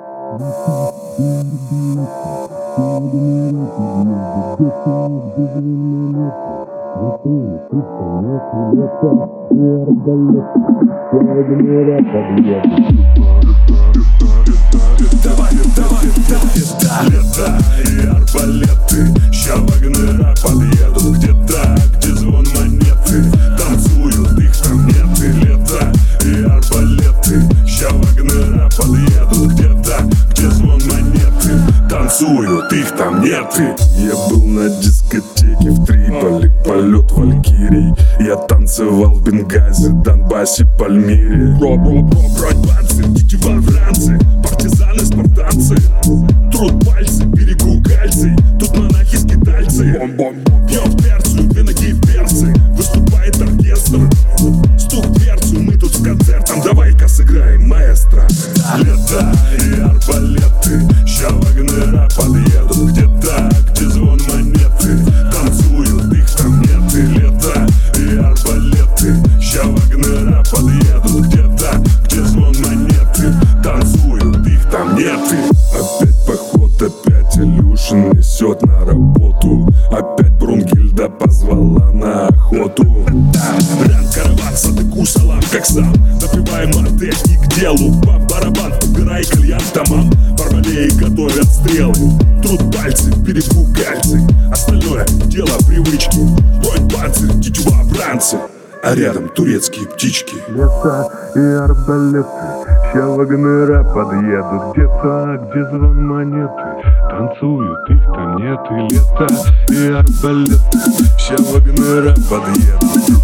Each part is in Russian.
Лето и арбалеты, ща Вагнера подъедут. Где-то, где звон монеты, танцуют, их там нет. И лето и арбалеты, ща Вагнера подъедут. Где-то, где звон монеты, танцуют, их там нет. Я был на дискотеке в Триполи, полет валькирий. Я танцевал в Бенгази, Донбассе, Пальмире. Брать-банцы, дикие во Франции, партизаны, спартанцы. Труд пальцы, берегу кальций, тут монахи-скитальцы. Пьем перцию, две ноги перцы, выступает оркестр. Стук дверцу, мы тут с концертом, давай-ка сыграем, маэстро. Лето и арбалеты, ща Вагнера подъедут. Где-то, где звон монеты, танцуют, их там нет. И лето и арбалеты, ща Вагнера подъедут. Где-то, где звон монеты, танцуют, их там нет. Опять поход, опять Илюшин несет на работу. Опять Брунгильда позвала на охоту. Ран караван, садыку салам, как сам. Напиваем морды и к делу. Барабан, убирай кальян тамам. Бармалеи готовят стрелы. Труд пальцы, берегу кальций. Остальное дело привычки. Бродь панцирь, тетива бранцы, а рядом турецкие птички. Лето и арбалеты, ща Вагнера подъедут. Где-то, где звон монеты, танцуют, их там нет. И лето и арбалеты, ща Вагнера подъедут.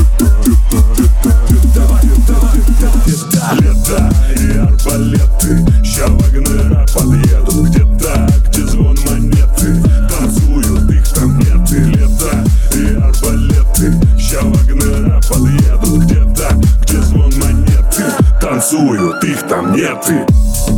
Лето и арбалеты, ща Вагнера подъедут. Где-то, где звон монеты, танцуют, их там нет. И лето и арбалеты, ща Вагнера подъедут. Где-то, где звон монеты, танцуют, их там нет.